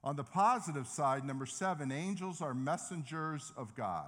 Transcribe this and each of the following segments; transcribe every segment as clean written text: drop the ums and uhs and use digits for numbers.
On the positive side, number 7, angels are messengers of God.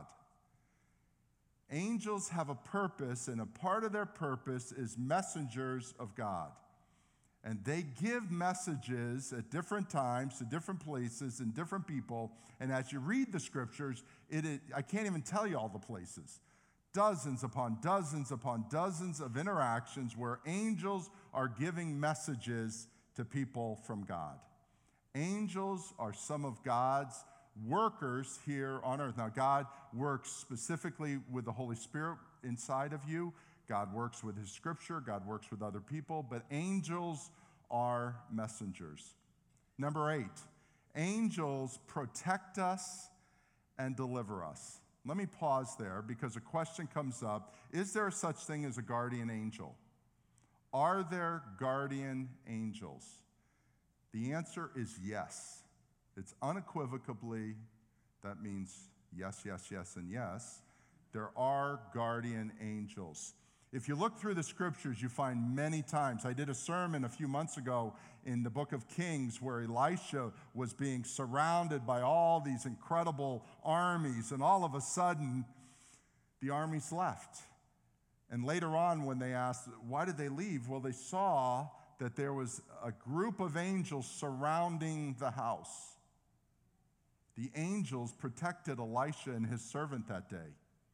Angels have a purpose, and a part of their purpose is messengers of God. And they give messages at different times to different places and different people. And as you read the scriptures, I can't even tell you all the places. Dozens upon dozens upon dozens of interactions where angels are giving messages to people from God. Angels are some of God's workers here on earth. Now, God works specifically with the Holy Spirit inside of you. God works with His Scripture. God works with other people. But angels are messengers. Number 8, angels protect us and deliver us. Let me pause there because a question comes up. Is there such thing as a guardian angel? Are there guardian angels? The answer is yes. It's unequivocally, that means yes, yes, yes, and yes. There are guardian angels. If you look through the scriptures, you find many times. I did a sermon a few months ago in the book of Kings where Elisha was being surrounded by all these incredible armies, and all of a sudden, the armies left. And later on, when they asked, why did they leave? Well, they saw that there was a group of angels surrounding the house. The angels protected Elisha and his servant that day.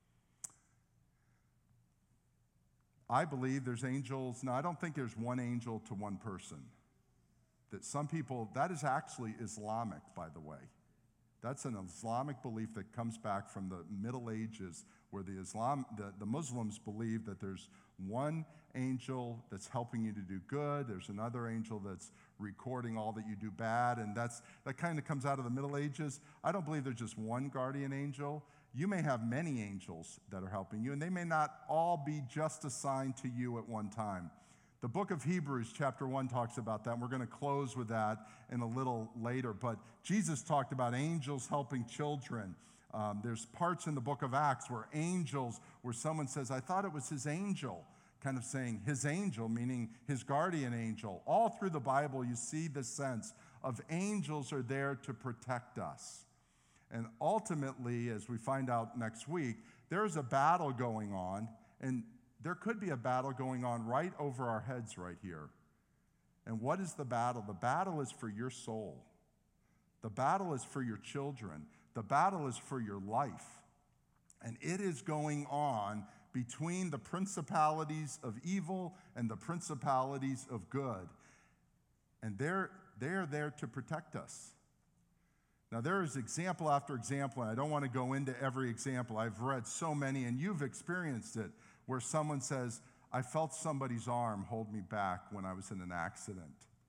I believe there's angels. Now, I don't think there's one angel to one person. That some people, that is actually Islamic, by the way. That's an Islamic belief that comes back from the Middle Ages, where the Muslims believe that there's one angel that's helping you to do good, there's another angel that's recording all that you do bad, and that kind of comes out of the Middle Ages. I don't believe there's just one guardian angel. You may have many angels that are helping you, and they may not all be just assigned to you at one time. The book of Hebrews, chapter 1, talks about that, and we're going to close with that in a little later. But Jesus talked about angels helping children. There's parts in the book of Acts where someone says, I thought it was his angel, kind of saying his angel, meaning his guardian angel. All through the Bible, you see the sense of angels are there to protect us. And ultimately, as we find out next week, there's a battle going on, and there could be a battle going on right over our heads right here. And what is the battle? The battle is for your soul. The battle is for your children. The battle is for your life. And it is going on between the principalities of evil and the principalities of good. And they're there to protect us. Now, there is example after example, and I don't want to go into every example. I've read so many, and you've experienced it, where someone says, I felt somebody's arm hold me back when I was in an accident.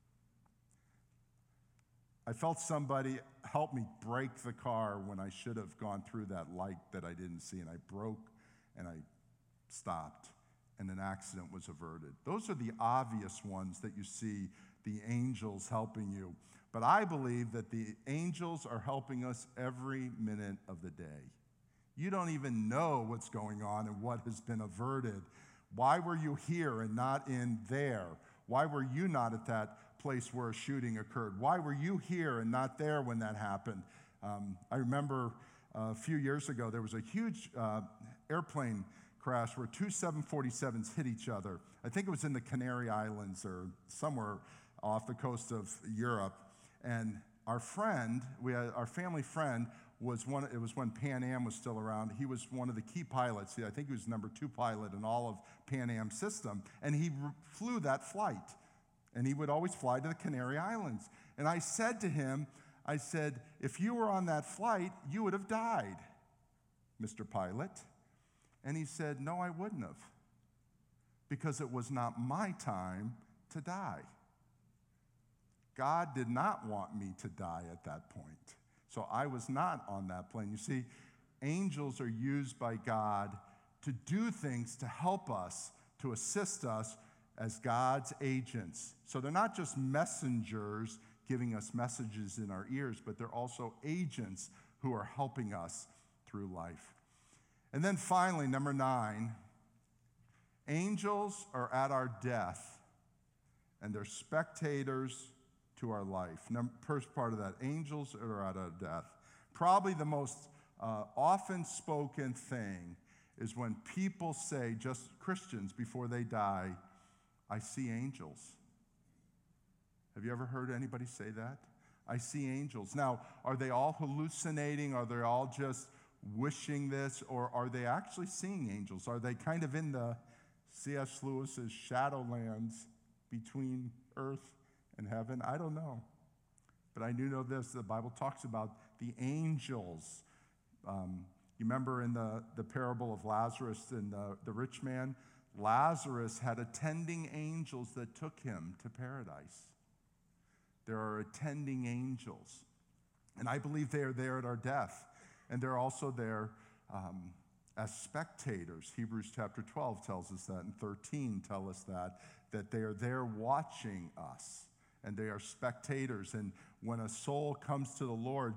I felt somebody help me brake the car when I should have gone through that light that I didn't see, and I broke and I stopped, and an accident was averted. Those are the obvious ones that you see the angels helping you. But I believe that the angels are helping us every minute of the day. You don't even know what's going on and what has been averted. Why were you here and not in there? Why were you not at that place where a shooting occurred? Why were you here and not there when that happened? I remember a few years ago, there was a huge airplane crash where two 747s hit each other. I think it was in the Canary Islands or somewhere off the coast of Europe. And our family friend it was when Pan Am was still around. He was one of the key pilots. I think he was number 2 pilot in all of Pan Am's system. And he flew that flight. And he would always fly to the Canary Islands. And I said to him, if you were on that flight, you would have died, Mr. Pilot. And he said, no, I wouldn't have. Because it was not my time to die. God did not want me to die at that point. So I was not on that plane. You see, angels are used by God to do things to help us, to assist us as God's agents. So they're not just messengers giving us messages in our ears, but they're also agents who are helping us through life. And then finally, number 9, angels are at our death, and they're spectators to our life. First part of that, angels are out of death. Probably the most often spoken thing is when people say, just Christians before they die, I see angels. Have you ever heard anybody say that? I see angels. Now, are they all hallucinating? Are they all just wishing this? Or are they actually seeing angels? Are they kind of in the C.S. Lewis's Shadowlands between earth and heaven? I don't know. But I do know this, the Bible talks about the angels. You remember in the parable of Lazarus and the rich man? Lazarus had attending angels that took him to paradise. There are attending angels. And I believe they are there at our death. And they're also there as spectators. Hebrews chapter 12 tells us that, and 13 tell us that they are there watching us. And they are spectators. And when a soul comes to the Lord,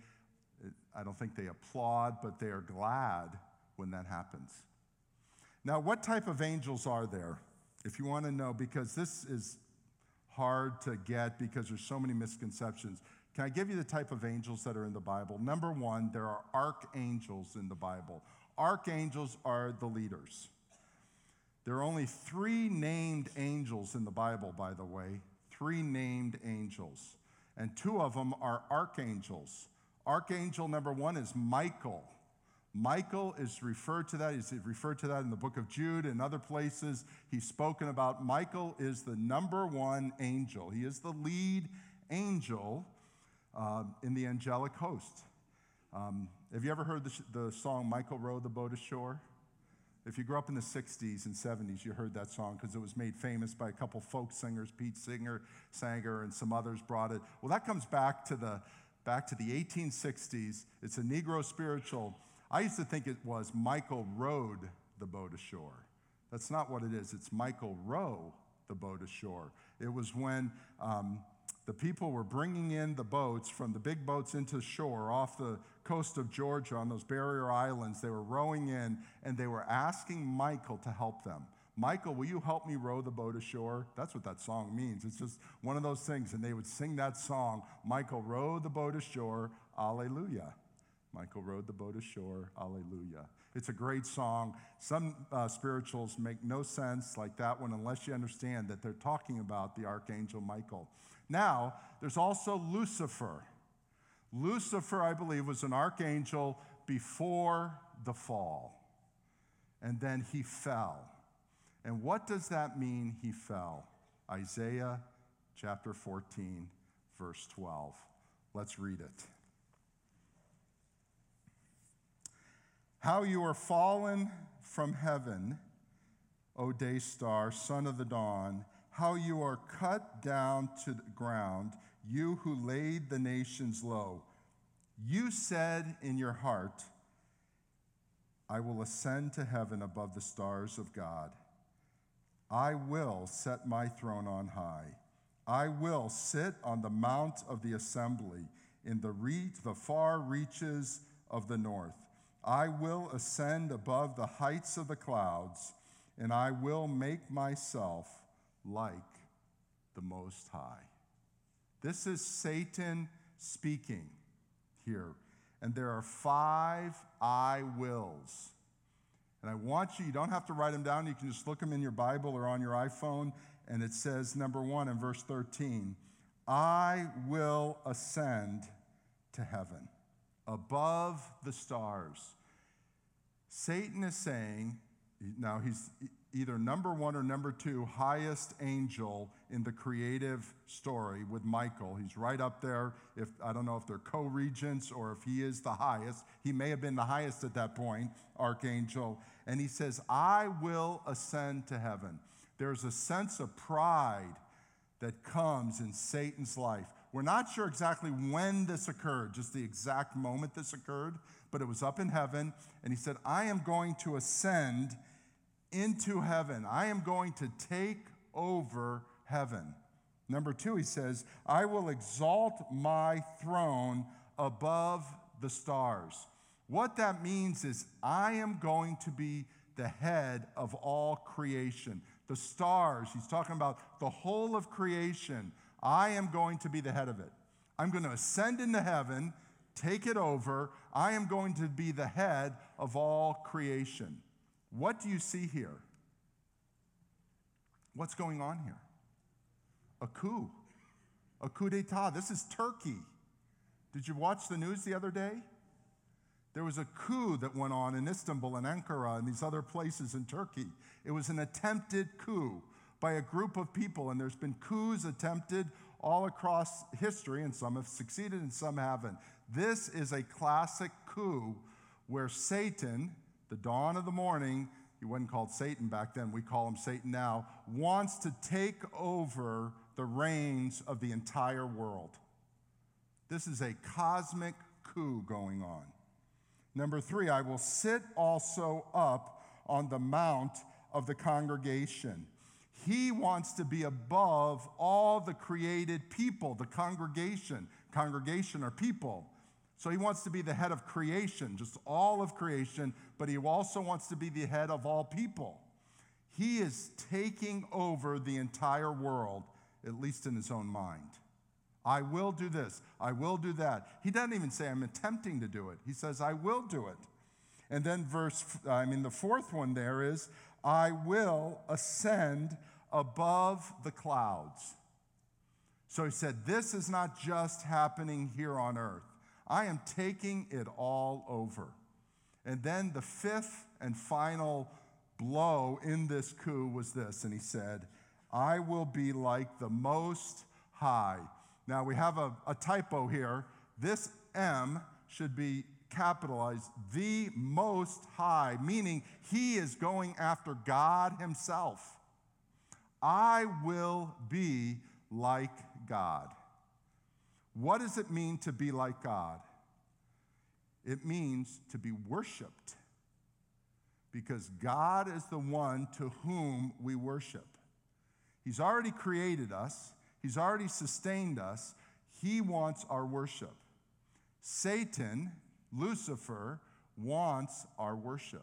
I don't think they applaud, but they are glad when that happens. Now, what type of angels are there? If you want to know, because this is hard to get because there's so many misconceptions. Can I give you the type of angels that are in the Bible? Number one, there are archangels in the Bible. Archangels are the leaders. There are only 3 named angels in the Bible, by the way. 3 named angels. And 2 of them are archangels. Archangel number 1 is Michael. Michael is referred to that. He's referred to that in the book of Jude and other places. He's spoken about. Michael is the number 1 angel. He is the lead angel in the angelic host. Have you ever heard the song, Michael Row the Boat Ashore? If you grew up in the 60s and 70s, you heard that song because it was made famous by a couple folk singers, Pete Sanger, and some others brought it. Well, that comes back to the 1860s. It's a Negro spiritual. I used to think it was Michael rowed the boat ashore. That's not what it is. It's Michael Row the boat ashore. It was when the people were bringing in the boats from the big boats into shore off the coast of Georgia on those barrier islands. They were rowing in, and they were asking Michael to help them. Michael, will you help me row the boat ashore? That's what that song means. It's just one of those things, and they would sing that song, Michael rowed the boat ashore, alleluia. Michael rowed the boat ashore, alleluia. It's a great song. Some spirituals make no sense like that one unless you understand that they're talking about the archangel Michael. Now, there's also Lucifer. Lucifer, I believe, was an archangel before the fall. And then he fell. And what does that mean, he fell? Isaiah chapter 14, verse 12. Let's read it. How you are fallen from heaven, O day star, son of the dawn, how you are cut down to the ground, you who laid the nations low. You said in your heart, I will ascend to heaven above the stars of God. I will set my throne on high. I will sit on the mount of the assembly in the far reaches of the north. I will ascend above the heights of the clouds, and I will make myself like the Most High. This is Satan speaking here. And there are 5 I wills. And I want you don't have to write them down. You can just look them in your Bible or on your iPhone. And it says, number 1 in verse 13, I will ascend to heaven, above the stars. Satan is saying, now he's either number 1 or number 2 highest angel in the creative story with Michael. He's right up there. I don't know if they're co-regents or if he is the highest. He may have been the highest at that point, archangel. And he says, I will ascend to heaven. There's a sense of pride that comes in Satan's life. We're not sure exactly when this occurred, just the exact moment this occurred, but it was up in heaven. And he said, I am going to ascend into heaven. I am going to take over heaven. Number 2, he says, I will exalt my throne above the stars. What that means is I am going to be the head of all creation. The stars, he's talking about the whole of creation. I am going to be the head of it. I'm going to ascend into heaven, take it over. I am going to be the head of all creation. What do you see here? What's going on here? A coup d'etat. This is Turkey. Did you watch the news the other day? There was a coup that went on in Istanbul and Ankara and these other places in Turkey. It was an attempted coup by a group of people, and there's been coups attempted all across history, and some have succeeded and some haven't. This is a classic coup where Satan, the dawn of the morning, he wasn't called Satan back then, we call him Satan now, wants to take over the reins of the entire world. This is a cosmic coup going on. Number 3, I will sit also up on the mount of the congregation. He wants to be above all the created people, the congregation. Congregation are people. So he wants to be the head of creation, just all of creation, but he also wants to be the head of all people. He is taking over the entire world, at least in his own mind. I will do this. I will do that. He doesn't even say, I'm attempting to do it. He says, I will do it. And then the fourth one there is, I will ascend above the clouds. So he said, this is not just happening here on earth. I am taking it all over. And then the fifth and final blow in this coup was this, and he said, I will be like the Most High. Now we have a typo here. This M should be capitalized, the Most High, meaning he is going after God himself. I will be like God. What does it mean to be like God? It means to be worshiped, because God is the one to whom we worship. He's already created us. He's already sustained us. He wants our worship. Satan, Lucifer, wants our worship.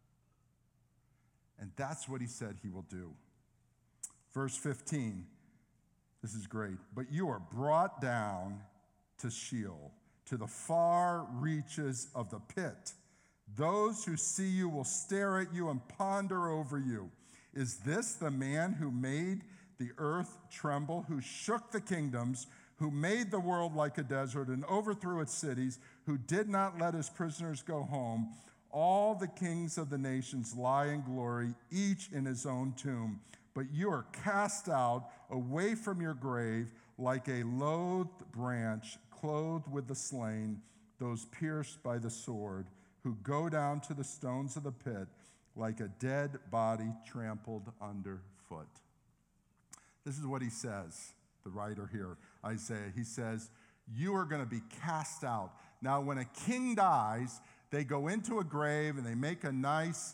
And that's what he said he will do. Verse 15, this is great. But you are brought down to Sheol, to the far reaches of the pit. Those who see you will stare at you and ponder over you. Is this the man who made the earth tremble, who shook the kingdoms, who made the world like a desert and overthrew its cities, who did not let his prisoners go home? All the kings of the nations lie in glory, each in his own tomb. But you are cast out away from your grave like a loathed branch, clothed with the slain, those pierced by the sword, who go down to the stones of the pit like a dead body trampled underfoot. This is what he says, the writer here, Isaiah. He says, you are going to be cast out. Now, when a king dies, they go into a grave and they make a nice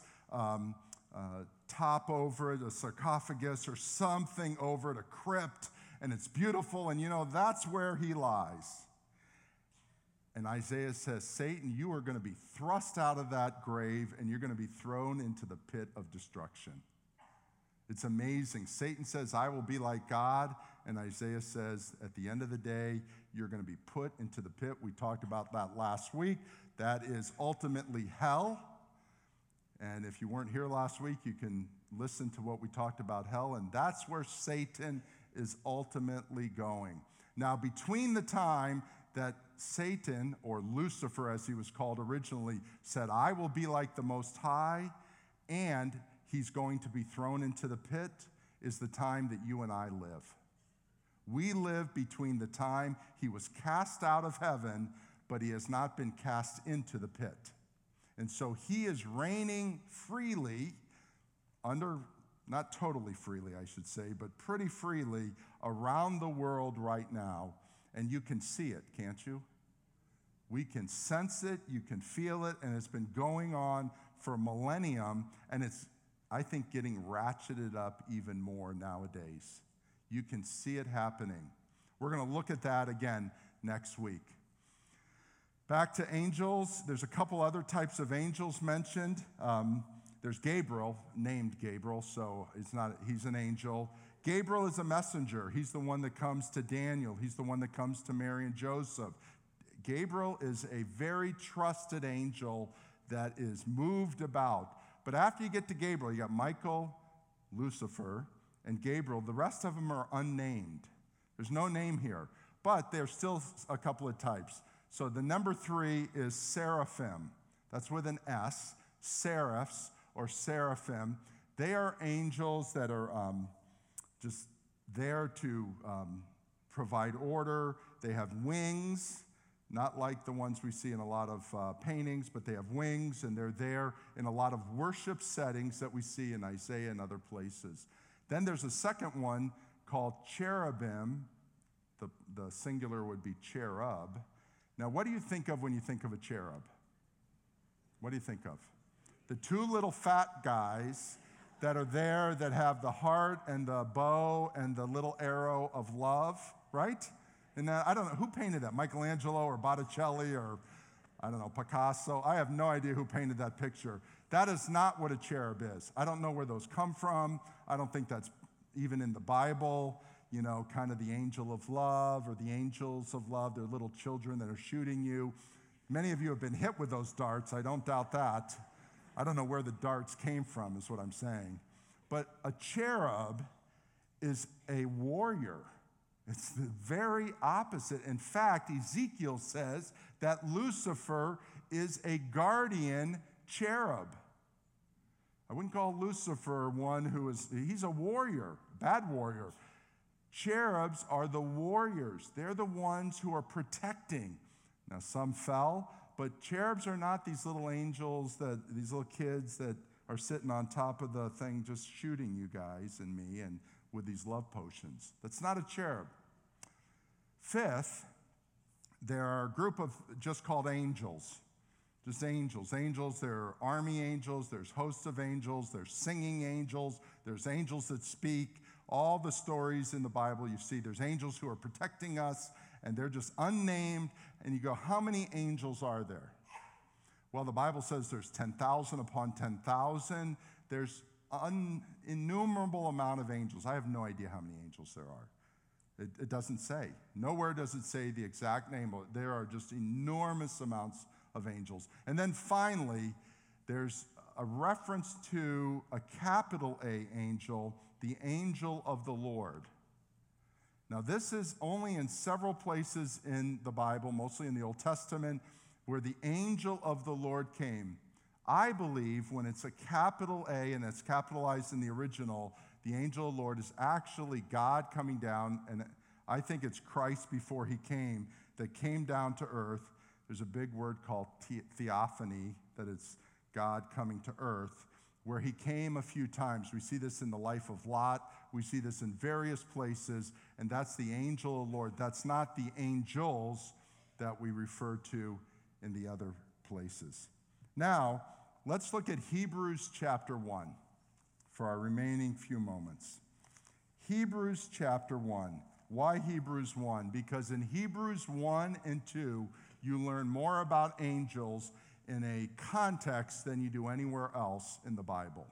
top over it, a sarcophagus or something over it, a crypt, and it's beautiful, and that's where he lies. And Isaiah says, Satan, you are going to be thrust out of that grave and you're going to be thrown into the pit of destruction. It's amazing. Satan says, I will be like God. And Isaiah says, at the end of the day, you're going to be put into the pit. We talked about that last week. That is ultimately hell. And if you weren't here last week, you can listen to what we talked about hell. And that's where Satan is ultimately going. Now, between the time that Satan, or Lucifer as he was called originally, said, I will be like the Most High, and he's going to be thrown into the pit, is the time that you and I live. We live between the time he was cast out of heaven, but he has not been cast into the pit. And so he is reigning freely, not totally freely, I should say, but pretty freely around the world right now. And you can see it, can't you? We can sense it, you can feel it, and it's been going on for a millennium, and it's, I think, getting ratcheted up even more nowadays. You can see it happening. We're going to look at that again next week. Back to angels, there's a couple other types of angels mentioned. There's Gabriel, named Gabriel, so he's an angel. Gabriel is a messenger. He's the one that comes to Daniel. He's the one that comes to Mary and Joseph. Gabriel is a very trusted angel that is moved about. But after you get to Gabriel, you got Michael, Lucifer, and Gabriel. The rest of them are unnamed. There's no name here, but there's still a couple of types. So the number 3 is seraphim. That's with an S, seraphs or seraphim. They are angels that are just there to provide order. They have wings, not like the ones we see in a lot of paintings, but they have wings, and they're there in a lot of worship settings that we see in Isaiah and other places. Then there's a second one called cherubim. The singular would be cherub. Now, what do you think of when you think of a cherub? What do you think of? The 2 little fat guys that are there that have the heart and the bow and the little arrow of love, right? And I don't know, who painted that? Michelangelo or Botticelli or, I don't know, Picasso? I have no idea who painted that picture. That is not what a cherub is. I don't know where those come from. I don't think that's even in the Bible. You know, kind of the angel of love or the angels of love. They're little children that are shooting you. Many of you have been hit with those darts. I don't doubt that. I don't know where the darts came from, is what I'm saying. But a cherub is a warrior. It's the very opposite. In fact, Ezekiel says that Lucifer is a guardian cherub. I wouldn't call Lucifer one he's a warrior, bad warrior. Cherubs are the warriors. They're the ones who are protecting. Now, some fell, but cherubs are not these little angels, these little kids that are sitting on top of the thing just shooting you guys and me and with these love potions. That's not a cherub. 5th, there are a group of just called angels. Just angels. Angels, there are army angels, there's hosts of angels, there's singing angels, there's angels that speak. All the stories in the Bible you see, there's angels who are protecting us, and they're just unnamed. And you go, how many angels are there? Well, the Bible says there's 10,000 upon 10,000. There's an innumerable amount of angels. I have no idea how many angels there are. It doesn't say. Nowhere does it say the exact name. There are just enormous amounts of angels. And then finally, there's a reference to a capital A angel, the angel of the Lord. Now, this is only in several places in the Bible, mostly in the Old Testament, where the angel of the Lord came. I believe when it's a capital A and it's capitalized in the original, the angel of the Lord is actually God coming down, and I think it's Christ before he came that came down to earth. There's a big word called theophany, that it's God coming to earth, where he came a few times. We see this in the life of Lot. We see this in various places, and that's the angel of the Lord. That's not the angels that we refer to in the other places. Now, let's look at Hebrews chapter 1 for our remaining few moments. Hebrews chapter 1. Why Hebrews 1? Because in Hebrews 1 and 2, you learn more about angels in a context than you do anywhere else in the Bible.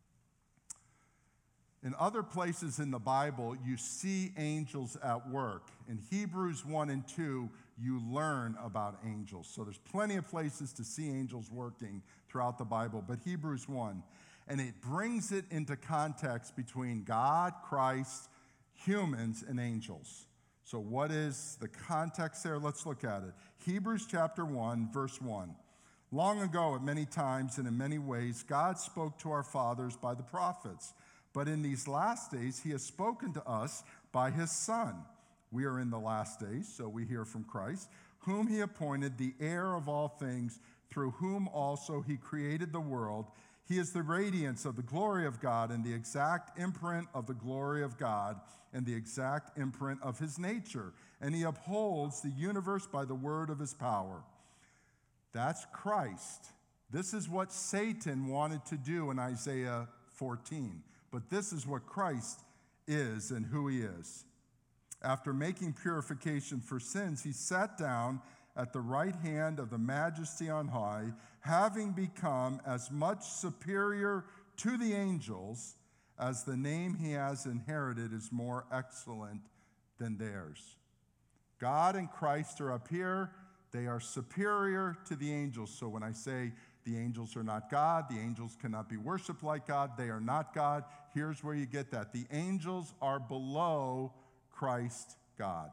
In other places in the Bible, you see angels at work. In Hebrews 1 and 2, you learn about angels. So there's plenty of places to see angels working throughout the Bible, but Hebrews 1. And it brings it into context between God, Christ, humans, and angels. So what is the context there? Let's look at it. Hebrews chapter 1, verse 1. Long ago, at many times and in many ways, God spoke to our fathers by the prophets. But in these last days, he has spoken to us by his Son. We are in the last days, so we hear from Christ, whom he appointed the heir of all things, through whom also he created the world. He is the radiance of the glory of God and the exact imprint of the glory of God and the exact imprint of his nature. And he upholds the universe by the word of his power. That's Christ. This is what Satan wanted to do in Isaiah 14. But this is what Christ is and who he is. After making purification for sins, he sat down at the right hand of the Majesty on high, having become as much superior to the angels as the name he has inherited is more excellent than theirs. God and Christ are up here. They are superior to the angels. So when I say the angels are not God, the angels cannot be worshiped like God, they are not God, here's where you get that. The angels are below Christ God.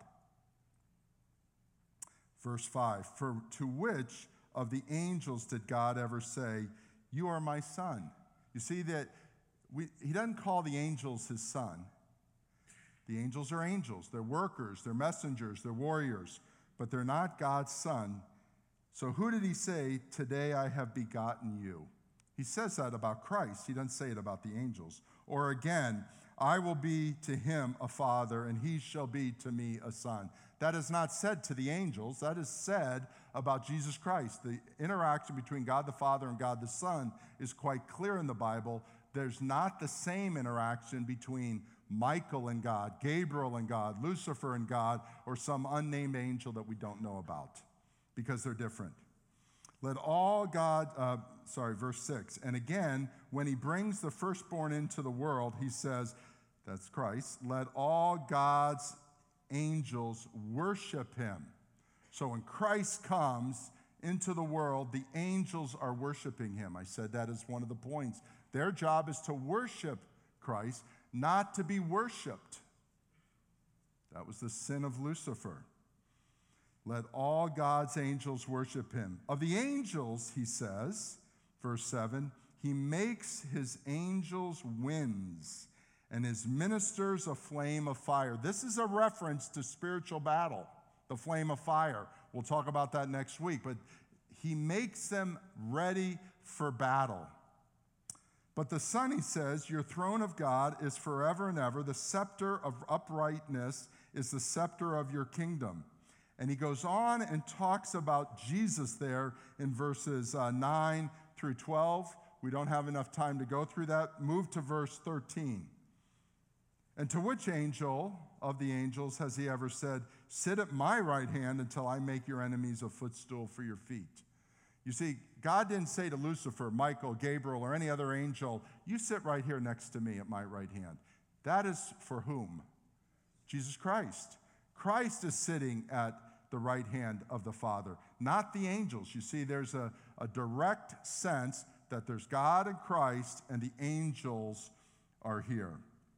Verse 5, for to which of the angels did God ever say, you are my son? You see that he doesn't call the angels his son. The angels are angels. They're workers, they're messengers, they're warriors, but they're not God's son. So who did he say, today I have begotten you? He says that about Christ. He doesn't say it about the angels. Or again, I will be to him a father, and he shall be to me a son. That is not said to the angels. That is said about Jesus Christ. The interaction between God the Father and God the Son is quite clear in the Bible. There's not the same interaction between Michael and God, Gabriel and God, Lucifer and God, or some unnamed angel that we don't know about, because they're different. Let all God, verse 6. And again, when he brings the firstborn into the world, he says, that's Christ, let all God's angels worship him. So when Christ comes into the world, the angels are worshiping him. I said that as one of the points. Their job is to worship Christ, not to be worshiped. That was the sin of Lucifer. Let all God's angels worship him. Of the angels, he says, verse 7, he makes his angels winds and his ministers a flame of fire. This is a reference to spiritual battle, the flame of fire. We'll talk about that next week, but he makes them ready for battle. But the Son, he says, your throne of God is forever and ever. The scepter of uprightness is the scepter of your kingdom. And he goes on and talks about Jesus there in verses 9 through 12. We don't have enough time to go through that. Move to verse 13. And to which angel of the angels has he ever said, sit at my right hand until I make your enemies a footstool for your feet? You see, God didn't say to Lucifer, Michael, Gabriel, or any other angel, you sit right here next to me at my right hand. That is for whom? Jesus Christ. Christ is sitting at the right hand of the Father, not the angels. You see, there's a direct sense that there's God and Christ, and the angels are here.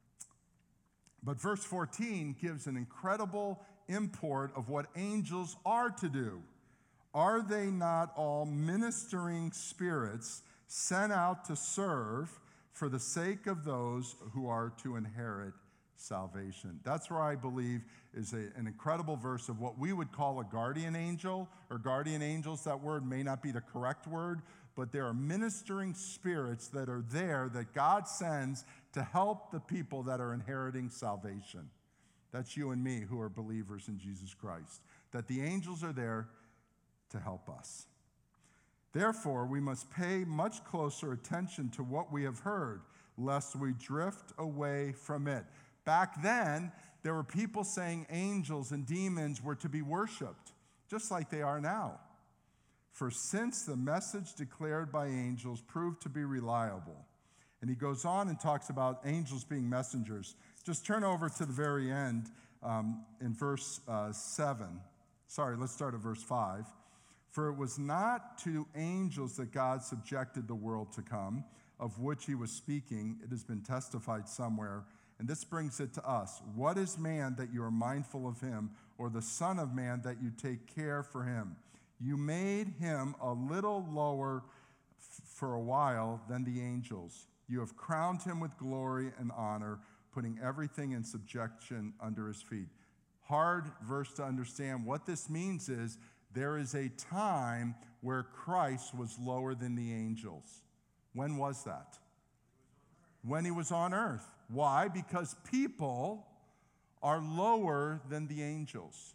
But verse 14 gives an incredible import of what angels are to do. Are they not all ministering spirits sent out to serve for the sake of those who are to inherit salvation? That's where I believe is an incredible verse of what we would call a guardian angel, or guardian angels. That word may not be the correct word, but there are ministering spirits that are there that God sends to help the people that are inheriting salvation. That's you and me who are believers in Jesus Christ. That the angels are there to help us. Therefore, we must pay much closer attention to what we have heard, lest we drift away from it. Back then, there were people saying angels and demons were to be worshiped, just like they are now. For since the message declared by angels proved to be reliable, and he goes on and talks about angels being messengers. Just turn over to the very end in verse 7. Sorry, let's start at verse 5. For it was not to angels that God subjected the world to come, of which he was speaking. It has been testified somewhere. And this brings it to us. What is man that you are mindful of him, or the Son of Man that you take care for him? You made him a little lower for a while than the angels. You have crowned him with glory and honor, putting everything in subjection under his feet. Hard verse to understand. What this means is there is a time where Christ was lower than the angels. When was that? When he was on earth. Why? Because people are lower than the angels.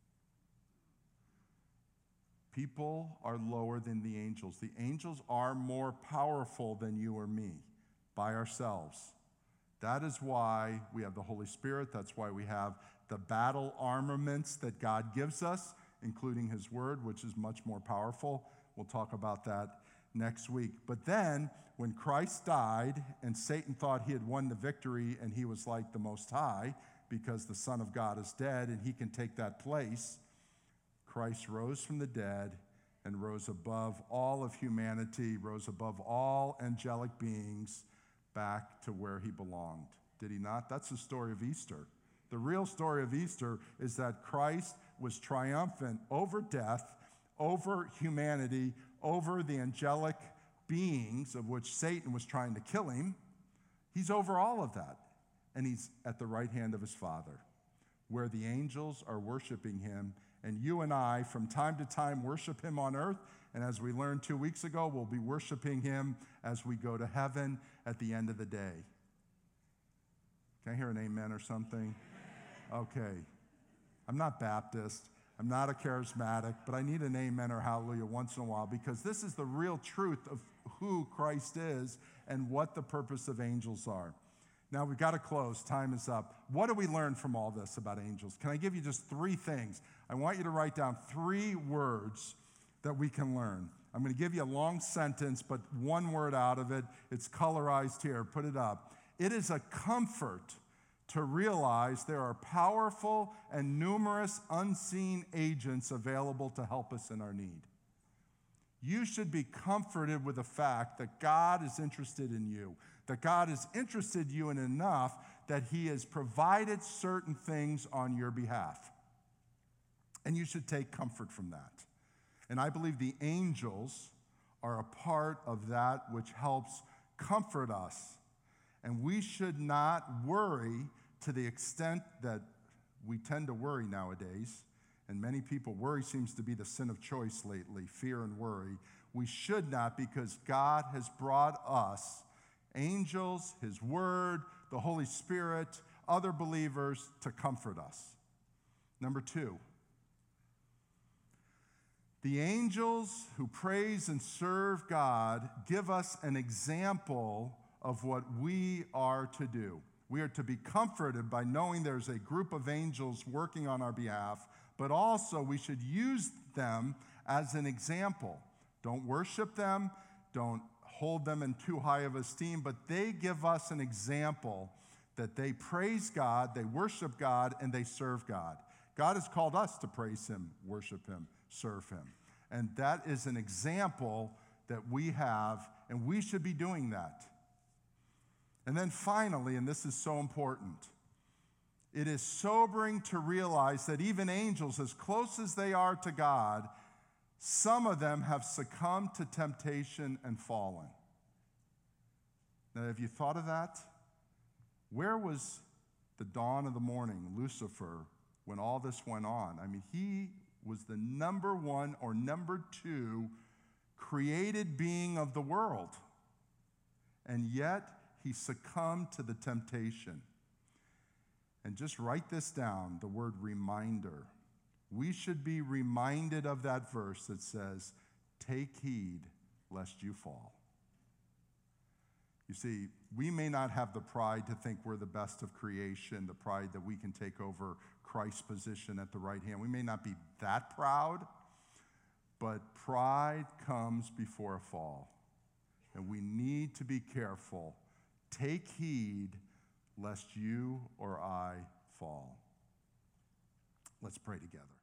People are lower than the angels. The angels are more powerful than you or me by ourselves. That is why we have the Holy Spirit. That's why we have the battle armaments that God gives us, including his word, which is much more powerful. We'll talk about that next week. But then when Christ died and Satan thought he had won the victory and he was like the Most High because the Son of God is dead and he can take that place, Christ rose from the dead and rose above all of humanity, rose above all angelic beings back to where he belonged. Did he not? That's the story of Easter. The real story of Easter is that Christ was triumphant over death, over humanity, over the angelic beings of which Satan was trying to kill him. He's over all of that. And he's at the right hand of his Father, where the angels are worshiping him. And you and I, from time to time, worship him on earth. And as we learned 2 weeks ago, we'll be worshiping him as we go to heaven at the end of the day. Can I hear an amen or something? Okay. I'm not Baptist. I'm not a charismatic, but I need an amen or hallelujah once in a while because this is the real truth of who Christ is and what the purpose of angels are. Now, we've got to close. Time is up. What do we learn from all this about angels? Can I give you just 3 things? I want you to write down 3 words that we can learn. I'm going to give you a long sentence, but 1 word out of it. It's colorized here. Put it up. It is a comfort to realize there are powerful and numerous unseen agents available to help us in our need. You should be comforted with the fact that God is interested in you, that God is interested in you enough that he has provided certain things on your behalf. And you should take comfort from that. And I believe the angels are a part of that which helps comfort us. And we should not worry to the extent that we tend to worry nowadays. And many people, worry seems to be the sin of choice lately, fear and worry. We should not, because God has brought us angels, his word, the Holy Spirit, other believers to comfort us. Number 2, the angels who praise and serve God give us an example of what we are to do. We are to be comforted by knowing there's a group of angels working on our behalf, but also we should use them as an example. Don't worship them, don't hold them in too high of esteem, but they give us an example that they praise God, they worship God, and they serve God. God has called us to praise him, worship him, serve him. And that is an example that we have, and we should be doing that. And then finally, and this is so important, it is sobering to realize that even angels, as close as they are to God, some of them have succumbed to temptation and fallen. Now, have you thought of that? Where was the dawn of the morning, Lucifer, when all this went on? I mean, he was the number 1 or number 2 created being of the world. And yet, he succumbed to the temptation. And just write this down, the word reminder. We should be reminded of that verse that says, take heed lest you fall. You see, we may not have the pride to think we're the best of creation, the pride that we can take over Christ's position at the right hand. We may not be that proud, but pride comes before a fall. And we need to be careful. Take heed lest you or I fall. Let's pray together.